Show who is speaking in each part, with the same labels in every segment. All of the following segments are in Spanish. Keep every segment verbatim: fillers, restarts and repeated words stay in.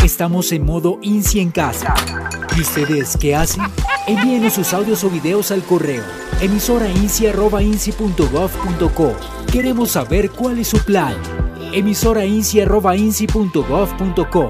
Speaker 1: Estamos en modo INSI en casa. ¿Y ustedes qué hacen? Envíenos sus audios o videos al correo emisora insi arroba insi punto gov punto co. Queremos saber cuál es su plan. emisora insi arroba insi punto gov punto co.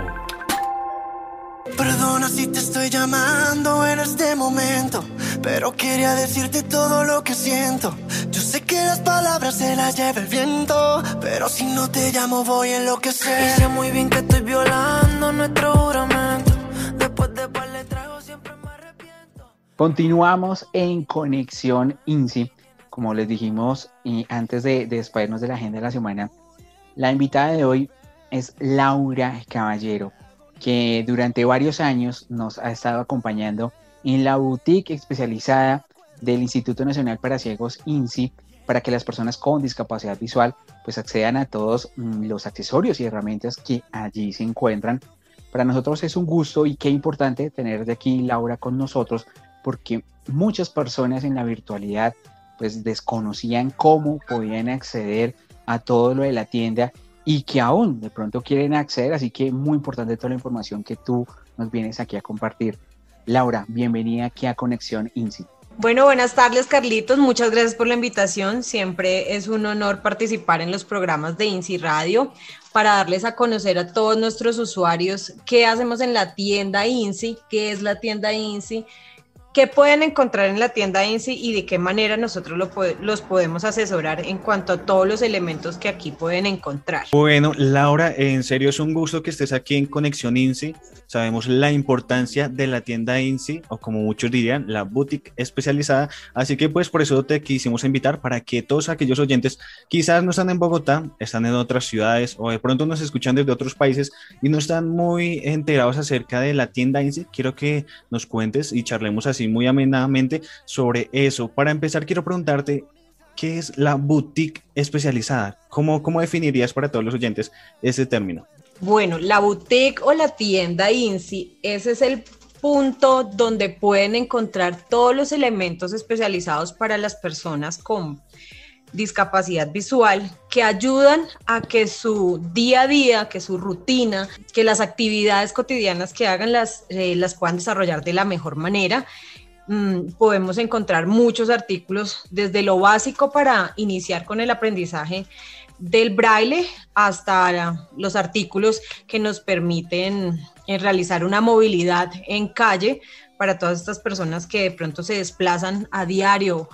Speaker 2: Perdona si te estoy llamando en este momento, pero quería decirte todo lo que siento. Yo sé que las palabras se las lleva el viento, pero si no te llamo voy a enloquecer. Y sé muy bien que estoy violando nuestro juramento. Después de par de tragos siempre me arrepiento.
Speaker 3: Continuamos en Conexión INSI. Como les dijimos y antes de, de despedirnos de la agenda de la semana, la invitada de hoy es Laura Caballero, que durante varios años nos ha estado acompañando en la boutique especializada del Instituto Nacional para Ciegos INSI, para que las personas con discapacidad visual pues accedan a todos mmm, los accesorios y herramientas que allí se encuentran. Para nosotros es un gusto y qué importante tener de aquí Laura con nosotros, porque muchas personas en la virtualidad pues desconocían cómo podían acceder a todo lo de la tienda y que aún de pronto quieren acceder, así que muy importante toda la información que tú nos vienes aquí a compartir. Laura, bienvenida aquí a Conexión INSI.
Speaker 4: Bueno, buenas tardes, Carlitos, muchas gracias por la invitación. Siempre es un honor participar en los programas de INSI Radio para darles a conocer a todos nuestros usuarios qué hacemos en la tienda INSI, qué es la tienda INSI, qué pueden encontrar en la tienda INSI y de qué manera nosotros lo, los podemos asesorar en cuanto a todos los elementos que aquí pueden encontrar.
Speaker 5: Bueno, Laura, en serio es un gusto que estés aquí en Conexión INSI. Sabemos la importancia de la tienda INSI, o como muchos dirían, la boutique especializada. Así que pues por eso te quisimos invitar para que todos aquellos oyentes quizás no están en Bogotá, están en otras ciudades o de pronto nos escuchan desde otros países y no están muy enterados acerca de la tienda INSI. Quiero que nos cuentes y charlemos así muy amenamente sobre eso. Para empezar, quiero preguntarte, ¿qué es la boutique especializada? ¿Cómo, cómo definirías para todos los oyentes ese término?
Speaker 4: Bueno, la boutique o la tienda INSI, ese es el punto donde pueden encontrar todos los elementos especializados para las personas con discapacidad visual que ayudan a que su día a día, que su rutina, que las actividades cotidianas que hagan las, eh, las puedan desarrollar de la mejor manera. Mm, podemos encontrar muchos artículos desde lo básico para iniciar con el aprendizaje del braille hasta los artículos que nos permiten eh, realizar una movilidad en calle para todas estas personas que de pronto se desplazan a diario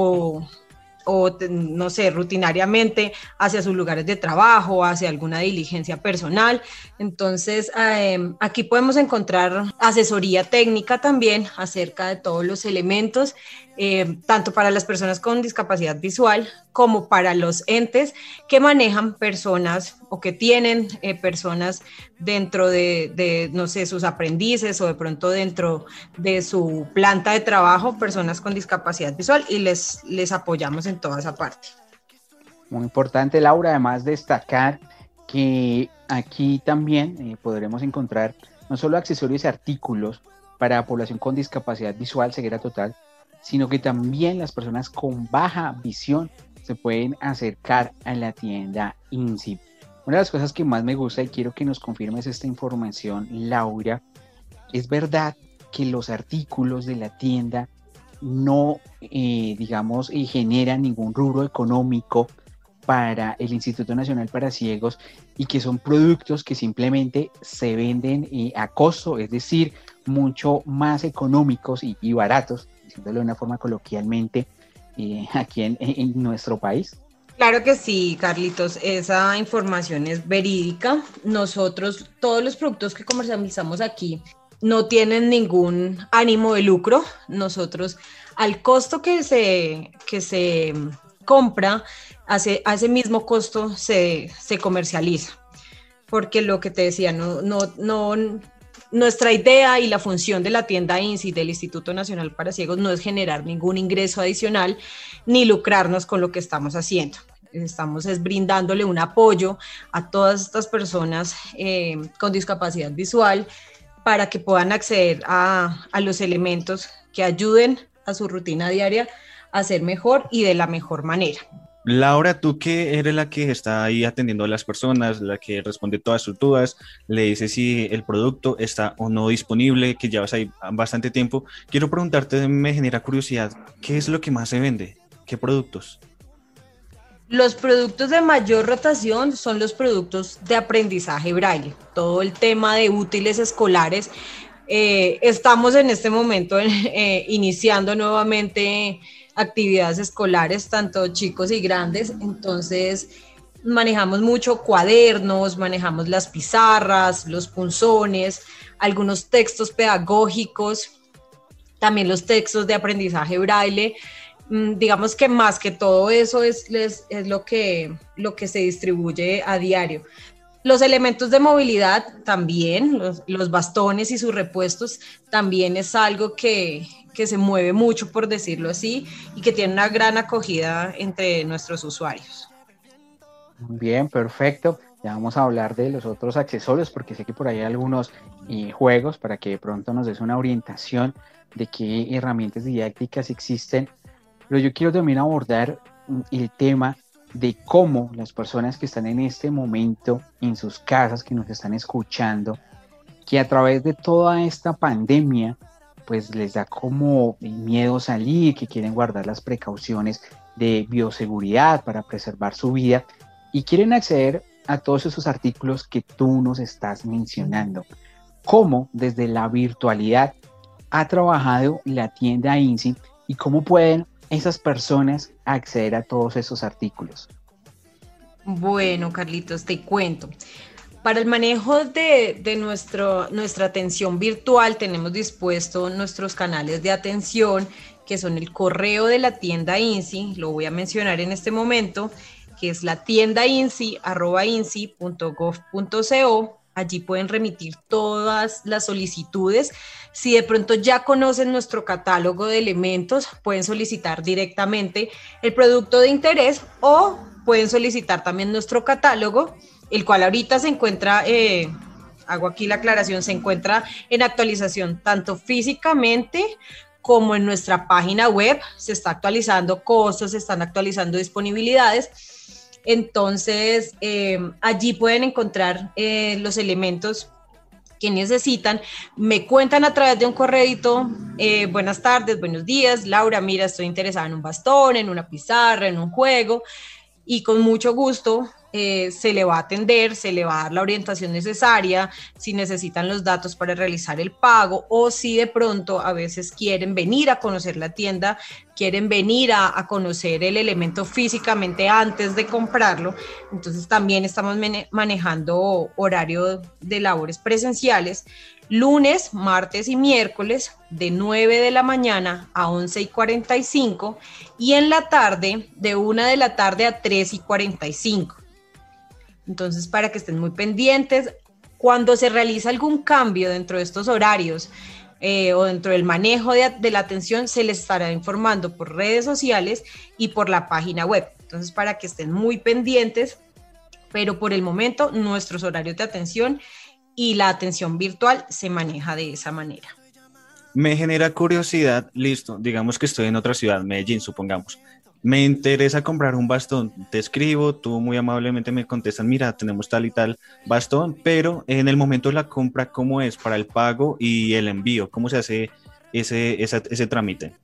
Speaker 4: o o no sé, rutinariamente hacia sus lugares de trabajo, hacia alguna diligencia personal. Entonces, eh, aquí podemos encontrar asesoría técnica también acerca de todos los elementos, eh, tanto para las personas con discapacidad visual como para los entes que manejan personas o que tienen eh, personas dentro de, de, no sé, sus aprendices o de pronto dentro de su planta de trabajo, personas con discapacidad visual, y les, les apoyamos en toda esa parte.
Speaker 3: Muy importante, Laura, además destacar que aquí también eh, podremos encontrar no solo accesorios y artículos para la población con discapacidad visual, ceguera total, sino que también las personas con baja visión se pueden acercar a la tienda INSI. Una de las cosas que más me gusta y quiero que nos confirmes esta información, Laura, es verdad que los artículos de la tienda no, eh, digamos, eh, generan ningún rubro económico para el Instituto Nacional para Ciegos y que son productos que simplemente se venden eh, a costo, es decir, mucho más económicos y, y baratos, diciéndolo de una forma coloquialmente, eh, aquí en, en nuestro país.
Speaker 4: Claro que sí, Carlitos, esa información es verídica. Nosotros, todos los productos que comercializamos aquí no tienen ningún ánimo de lucro. Nosotros, al costo que se, que se compra, a ese, a ese mismo costo se, se comercializa. Porque lo que te decía, no, no, no, nuestra idea y la función de la tienda INSI, del Instituto Nacional para Ciegos, no es generar ningún ingreso adicional ni lucrarnos con lo que estamos haciendo. Estamos es brindándole un apoyo a todas estas personas eh, con discapacidad visual para que puedan acceder a, a los elementos que ayuden a su rutina diaria a ser mejor y de la mejor manera.
Speaker 5: Laura, tú que eres la que está ahí atendiendo a las personas, la que responde todas sus dudas, le dice si el producto está o no disponible, que llevas ahí bastante tiempo. Quiero preguntarte, me genera curiosidad, ¿qué es lo que más se vende? ¿Qué productos?
Speaker 4: Los productos de mayor rotación son los productos de aprendizaje braille, todo el tema de útiles escolares. Eh, estamos en este momento eh, iniciando nuevamente actividades escolares, tanto chicos y grandes, entonces manejamos mucho cuadernos, manejamos las pizarras, los punzones, algunos textos pedagógicos, también los textos de aprendizaje braille. Digamos que más que todo eso es, es, es lo, que, lo que se distribuye a diario. Los elementos de movilidad también, los, los bastones y sus repuestos, también es algo que, que se mueve mucho, por decirlo así, y que tiene una gran acogida entre nuestros usuarios.
Speaker 3: Bien, perfecto. Ya vamos a hablar de los otros accesorios, porque sé que por ahí hay algunos eh, juegos para que de pronto nos des una orientación de qué herramientas didácticas existen. Pero yo quiero también abordar el tema de cómo las personas que están en este momento en sus casas, que nos están escuchando, que a través de toda esta pandemia, pues les da como miedo salir, que quieren guardar las precauciones de bioseguridad para preservar su vida y quieren acceder a todos esos artículos que tú nos estás mencionando. ¿Cómo desde la virtualidad ha trabajado la tienda INSI y cómo pueden esas personas acceder a todos esos artículos?
Speaker 4: Bueno, Carlitos, te cuento. Para el manejo de, de nuestro, nuestra atención virtual tenemos dispuesto nuestros canales de atención, que son el correo de la tienda INSI, lo voy a mencionar en este momento, que es la tienda insi arroba insi punto gov punto co. Allí pueden remitir todas las solicitudes. Si de pronto ya conocen nuestro catálogo de elementos, pueden solicitar directamente el producto de interés o pueden solicitar también nuestro catálogo, el cual ahorita se encuentra, eh, hago aquí la aclaración, se encuentra en actualización tanto físicamente como en nuestra página web. Se está actualizando costos, se están actualizando disponibilidades. Entonces, eh, allí pueden encontrar eh, los elementos que necesitan. Me cuentan a través de un correíto, eh, buenas tardes, buenos días, Laura, mira, estoy interesada en un bastón, en una pizarra, en un juego, y con mucho gusto eh, se le va a atender, se le va a dar la orientación necesaria, si necesitan los datos para realizar el pago o si de pronto a veces quieren venir a conocer la tienda, quieren venir a, a conocer el elemento físicamente antes de comprarlo. Entonces también estamos manejando horario de labores presenciales, lunes, martes y miércoles de nueve de la mañana a once y cuarenta y cinco y en la tarde de una de la tarde a tres y cuarenta y cinco. Entonces, para que estén muy pendientes, cuando se realiza algún cambio dentro de estos horarios eh, o dentro del manejo de, de la atención, se les estará informando por redes sociales y por la página web. Entonces, para que estén muy pendientes, pero por el momento nuestros horarios de atención y la atención virtual se maneja de esa manera.
Speaker 5: Me genera curiosidad, listo, digamos que estoy en otra ciudad, Medellín, supongamos. Me interesa comprar un bastón, te escribo, tú muy amablemente me contestas, mira, tenemos tal y tal bastón, pero en el momento de la compra, ¿cómo es para el pago y el envío? ¿Cómo se hace ese, ese, ese trámite?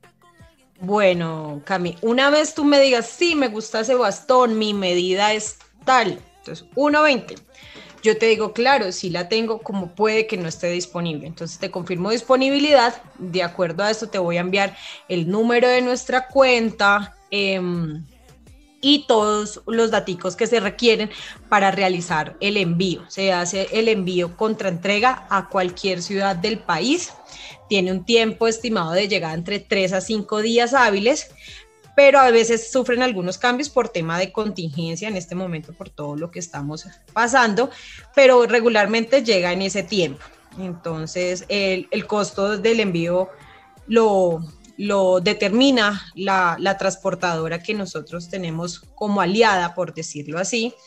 Speaker 4: Bueno, Cami, una vez tú me digas, sí, me gusta ese bastón, mi medida es tal, entonces uno veinte. Yo te digo, claro, sí la tengo, como puede que no esté disponible. Entonces te confirmo disponibilidad. De acuerdo a esto te voy a enviar el número de nuestra cuenta eh, y todos los daticos que se requieren para realizar el envío. Se hace el envío contra entrega a cualquier ciudad del país. Tiene un tiempo estimado de llegada entre tres a cinco días hábiles, pero a veces sufren algunos cambios por tema de contingencia en este momento, por todo lo que estamos pasando, pero regularmente llega en ese tiempo. Entonces, el, el costo del envío lo, lo determina la, la transportadora que nosotros tenemos como aliada, por decirlo así.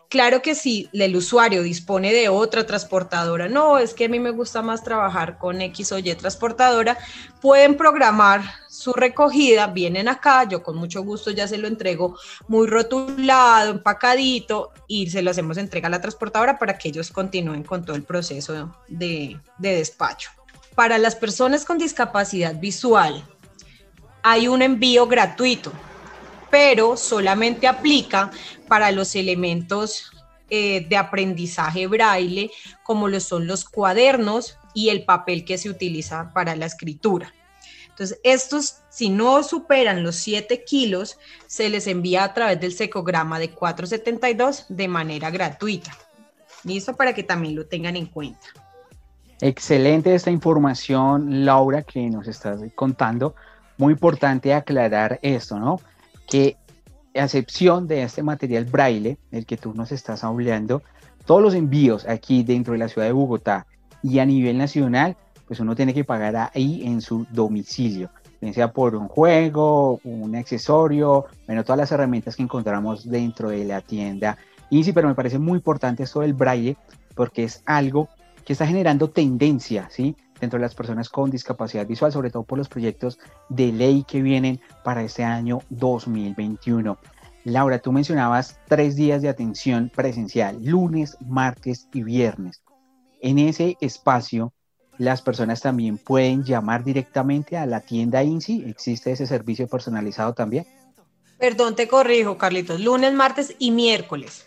Speaker 4: Claro que si el usuario dispone de otra transportadora, no, es que a mí me gusta más trabajar con X o Y transportadora, pueden programar su recogida, vienen acá, yo con mucho gusto ya se lo entrego muy rotulado, empacadito, y se lo hacemos entrega a la transportadora para que ellos continúen con todo el proceso de, de despacho. Para las personas con discapacidad visual, hay un envío gratuito, pero solamente aplica para los elementos eh, de aprendizaje braille, como lo son los cuadernos y el papel que se utiliza para la escritura. Entonces, estos, si no superan los siete kilos, se les envía a través del secograma de cuatrocientos setenta y dos de manera gratuita. Listo, para que también lo tengan en cuenta.
Speaker 3: Excelente esta información, Laura, que nos estás contando. Muy importante aclarar esto, ¿no? Que a excepción de este material braille, el que tú nos estás hablando, todos los envíos aquí dentro de la ciudad de Bogotá y a nivel nacional, pues uno tiene que pagar ahí en su domicilio, bien sea por un juego, un accesorio, bueno, todas las herramientas que encontramos dentro de la tienda INSI, pero me parece muy importante esto del braille, porque es algo que está generando tendencia, ¿sí?, dentro de las personas con discapacidad visual, sobre todo por los proyectos de ley que vienen para este año dos mil veintiuno. Laura, tú mencionabas tres días de atención presencial, lunes, martes y viernes. En ese espacio, las personas también pueden llamar directamente a la tienda INSI. ¿Existe ese servicio personalizado también?
Speaker 4: Perdón, te corrijo, Carlitos, lunes, martes y miércoles.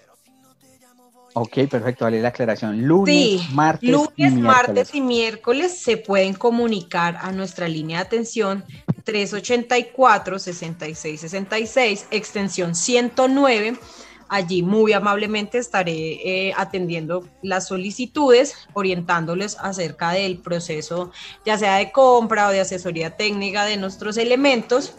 Speaker 3: Ok, perfecto, vale la aclaración. Lunes,
Speaker 4: sí,
Speaker 3: martes,
Speaker 4: lunes,
Speaker 3: y miércoles.
Speaker 4: martes y miércoles se pueden comunicar a nuestra línea de atención tres ochenta y cuatro, sesenta y seis sesenta y seis, extensión ciento nueve. Allí muy amablemente estaré eh, atendiendo las solicitudes, orientándoles acerca del proceso, ya sea de compra o de asesoría técnica de nuestros elementos.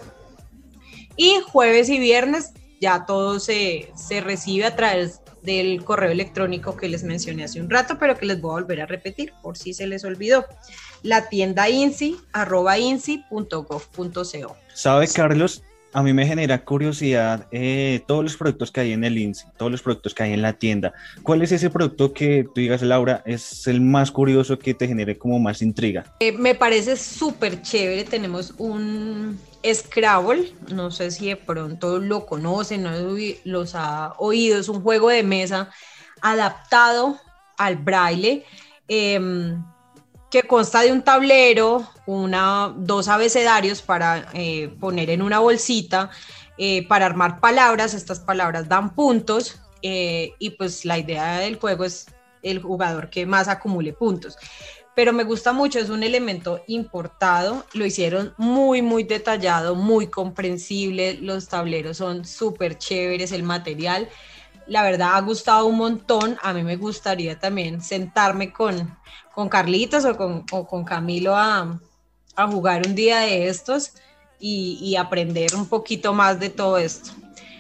Speaker 4: Y jueves y viernes ya todo se, se recibe a través del correo electrónico que les mencioné hace un rato, pero que les voy a volver a repetir por si se les olvidó. La tienda INSI, arroba insi punto gov punto co.
Speaker 5: ¿Sabe, Carlos? A mí me genera curiosidad eh, todos los productos que hay en el INSI, todos los productos que hay en la tienda. ¿Cuál es ese producto que tú digas, Laura, es el más curioso, que te genere como más intriga?
Speaker 4: Eh, me parece súper chévere. Tenemos un Scrabble, no sé si de pronto lo conocen, no los ha oído, es un juego de mesa adaptado al braille, eh, que consta de un tablero, una, dos abecedarios para eh, poner en una bolsita, eh, para armar palabras. Estas palabras dan puntos, eh, y pues la idea del juego es el jugador que más acumule puntos. Pero me gusta mucho, es un elemento importado, lo hicieron muy, muy detallado, muy comprensible, los tableros son súper chéveres, el material, la verdad ha gustado un montón. A mí me gustaría también sentarme con, con Carlitos o con, o con Camilo a, a jugar un día de estos y, y aprender un poquito más de todo esto.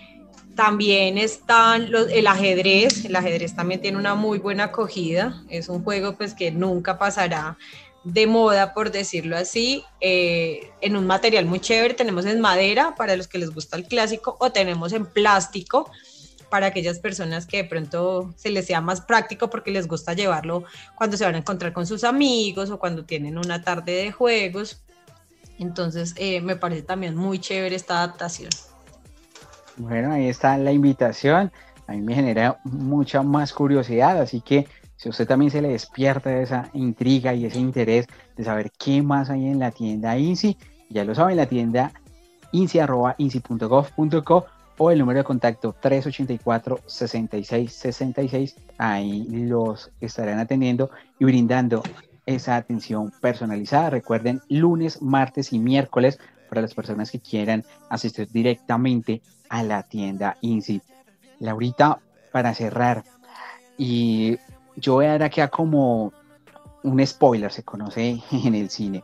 Speaker 4: También están los, el ajedrez, el ajedrez también tiene una muy buena acogida, es un juego pues que nunca pasará de moda, por decirlo así, eh, en un material muy chévere. Tenemos en madera para los que les gusta el clásico, o tenemos en plástico para aquellas personas que de pronto se les sea más práctico porque les gusta llevarlo cuando se van a encontrar con sus amigos o cuando tienen una tarde de juegos. Entonces eh, me parece también muy chévere esta adaptación.
Speaker 3: Bueno, ahí está la invitación. A mí me genera mucha más curiosidad, así que si a usted también se le despierta esa intriga y ese interés de saber qué más hay en la tienda INSI, ya lo saben, la tienda insi arroba insi punto gov punto co o el número de contacto tres ochenta y cuatro, sesenta y seis sesenta y seis, ahí los estarán atendiendo y brindando esa atención personalizada. Recuerden, lunes, martes y miércoles para las personas que quieran asistir directamente a la tienda INSI. Laurita, para cerrar, y yo voy a dar aquí a como un spoiler, se conoce en el cine,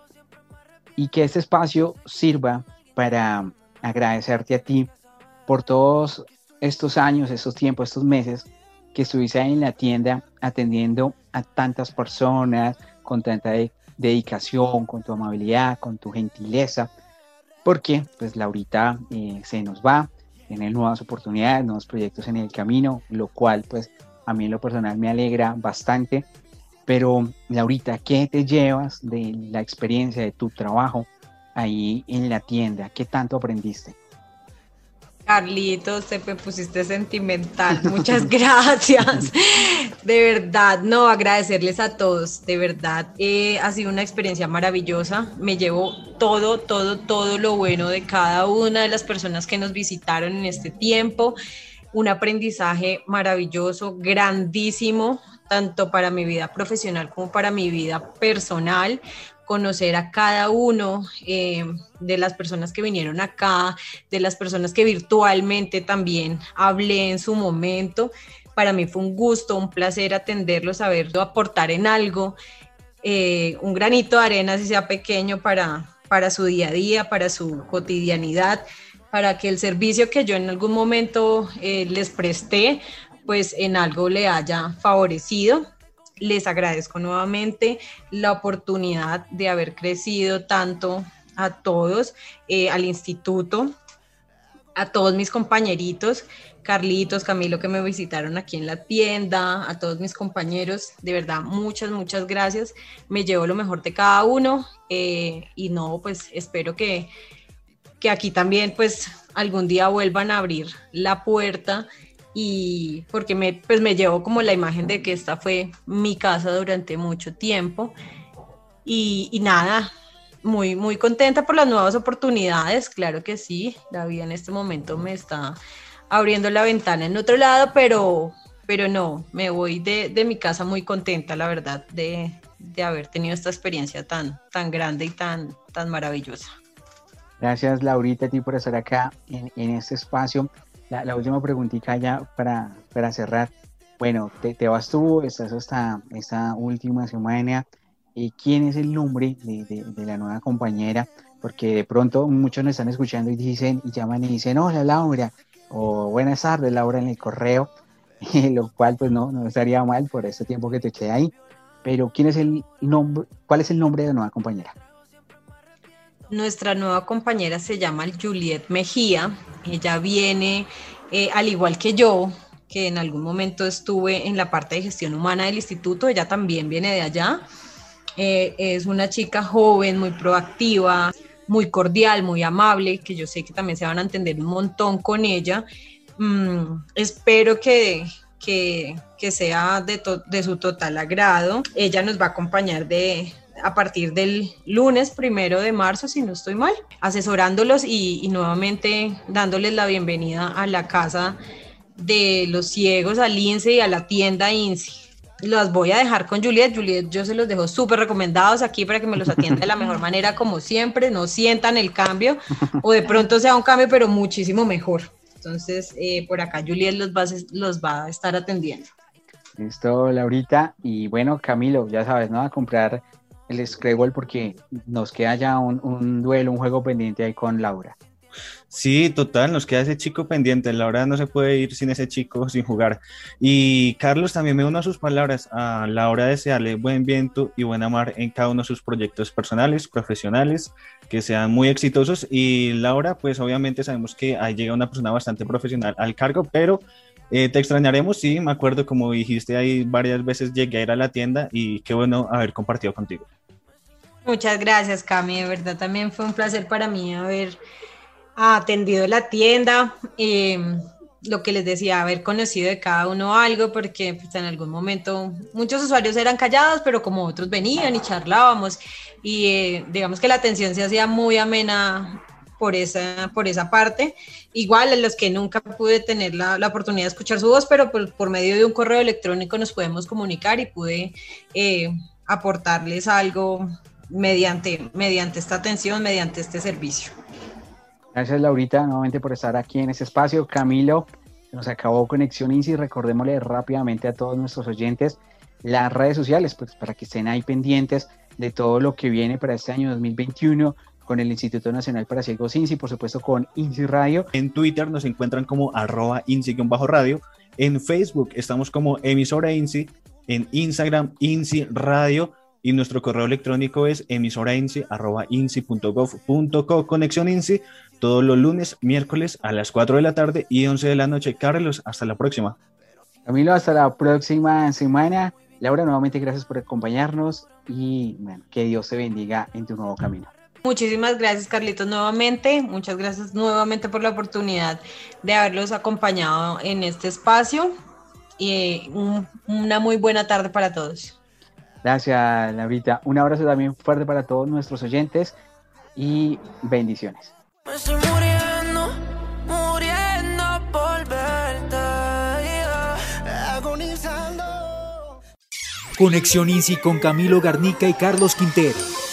Speaker 3: y que este espacio sirva para agradecerte a ti por todos estos años, estos tiempos, estos meses que estuviste ahí en la tienda atendiendo a tantas personas con tanta de- dedicación, con tu amabilidad, con tu gentileza, porque pues Laurita eh, se nos va, tienen nuevas oportunidades, nuevos proyectos en el camino, lo cual pues a mí en lo personal me alegra bastante. Pero Laurita, ¿qué te llevas de la experiencia de tu trabajo ahí en la tienda? ¿Qué tanto aprendiste?
Speaker 4: Carlitos, te me pusiste sentimental. Muchas gracias. De verdad, no, agradecerles a todos. De verdad, eh, ha sido una experiencia maravillosa. Me llevo todo, todo, todo lo bueno de cada una de las personas que nos visitaron en este tiempo. Un aprendizaje maravilloso, grandísimo, tanto para mi vida profesional como para mi vida personal. Conocer a cada uno eh, de las personas que vinieron acá, de las personas que virtualmente también hablé en su momento. Para mí fue un gusto, un placer atenderlos, saberlo aportar en algo, eh, un granito de arena, si sea pequeño, para, para su día a día, para su cotidianidad, para que el servicio que yo en algún momento eh, les presté, pues en algo le haya favorecido. Les agradezco nuevamente la oportunidad de haber crecido tanto a todos, eh, al instituto, a todos mis compañeritos, Carlitos, Camilo, que me visitaron aquí en la tienda, a todos mis compañeros, de verdad, muchas, muchas gracias. Me llevo lo mejor de cada uno eh, y no, pues espero que, que aquí también, pues algún día vuelvan a abrir la puerta. Y porque me, pues me llevo como la imagen de que esta fue mi casa durante mucho tiempo. Y, y nada, muy, muy contenta por las nuevas oportunidades, claro que sí, la vida en este momento me está abriendo la ventana en otro lado, pero, pero no, me voy de, de mi casa muy contenta, la verdad, de, de haber tenido esta experiencia tan, tan grande y tan, tan maravillosa.
Speaker 3: Gracias, Laurita, a ti por estar acá en, en este espacio. La, la última preguntita ya para, para cerrar. Bueno, te, te vas tú, estás hasta esta última semana. Eh, ¿Quién es el nombre de, de, de la nueva compañera? Porque de pronto muchos nos están escuchando y dicen, y llaman y dicen, hola Laura, o buenas tardes Laura en el correo, lo cual pues no, no estaría mal por este tiempo que te queda ahí. Pero ¿quién es el nombre, cuál es el nombre de la nueva compañera?
Speaker 4: Nuestra nueva compañera se llama Juliet Mejía. Ella viene, eh, al igual que yo, que en algún momento estuve en la parte de gestión humana del instituto, ella también viene de allá. Eh, es una chica joven, muy proactiva, muy cordial, muy amable, que yo sé que también se van a entender un montón con ella. Mm, espero que, que, que sea de, to- de su total agrado. Ella nos va a acompañar de... a partir del lunes primero de marzo, si no estoy mal, asesorándolos y, y nuevamente dándoles la bienvenida a la casa de los ciegos, al INSE y a la tienda INSE. Los voy a dejar con Juliet. Juliet, yo se los dejo súper recomendados aquí para que me los atienda de la mejor manera, como siempre, no sientan el cambio, o de pronto sea un cambio, pero muchísimo mejor. Entonces, eh, por acá Juliet los va, los va a estar atendiendo.
Speaker 3: Listo, Laurita. Y bueno, Camilo, ya sabes, ¿no? A comprar el Scrabble porque nos queda ya un, un duelo, un juego pendiente ahí con Laura.
Speaker 5: Sí, total, nos queda ese chico pendiente. Laura no se puede ir sin ese chico, sin jugar. Y Carlos, también me uno a sus palabras. A Laura desearle buen viento y buena mar en cada uno de sus proyectos personales, profesionales, que sean muy exitosos. Y Laura, pues obviamente sabemos que ahí llega una persona bastante profesional al cargo, pero eh, te extrañaremos. Sí, me acuerdo, como dijiste ahí varias veces, llegué a ir a la tienda y qué bueno haber compartido contigo.
Speaker 4: Muchas gracias, Cami, de verdad también fue un placer para mí haber atendido la tienda, eh, lo que les decía, haber conocido de cada uno algo, porque pues, en algún momento muchos usuarios eran callados, pero como otros venían y charlábamos, y eh, digamos que la atención se hacía muy amena por esa, por esa parte. Igual a los que nunca pude tener la, la oportunidad de escuchar su voz, pero por, por medio de un correo electrónico nos podemos comunicar y pude eh, aportarles algo mediante, mediante esta atención, mediante este servicio.
Speaker 3: Gracias, Laurita, nuevamente por estar aquí en este espacio. Camilo, nos acabó Conexión INSI. Recordémosle rápidamente a todos nuestros oyentes las redes sociales, pues para que estén ahí pendientes de todo lo que viene para este año dos mil veintiuno con el Instituto Nacional para Ciegos INSI, por supuesto con INSI Radio.
Speaker 5: En Twitter nos encuentran como arroba INSI-radio. En Facebook estamos como emisora INSI. En Instagram, INSI Radio. y nuestro correo electrónico es emisorainci arroba inci punto gov punto co. Conexión INSI todos los lunes, miércoles a las cuatro de la tarde y once de la noche. Carlos, hasta la próxima.
Speaker 3: Camilo, hasta la próxima semana. Laura, nuevamente gracias por acompañarnos y bueno, que Dios te bendiga en tu nuevo camino.
Speaker 4: Muchísimas gracias, Carlitos, nuevamente. Muchas gracias nuevamente por la oportunidad de haberlos acompañado en este espacio y un, una muy buena tarde para todos.
Speaker 3: Gracias, Laurita. Un abrazo también fuerte para todos nuestros oyentes y bendiciones.
Speaker 2: Me estoy muriendo, muriendo por verte, yeah, agonizando.
Speaker 1: Conexión INSI con Camilo Garnica y Carlos Quintero.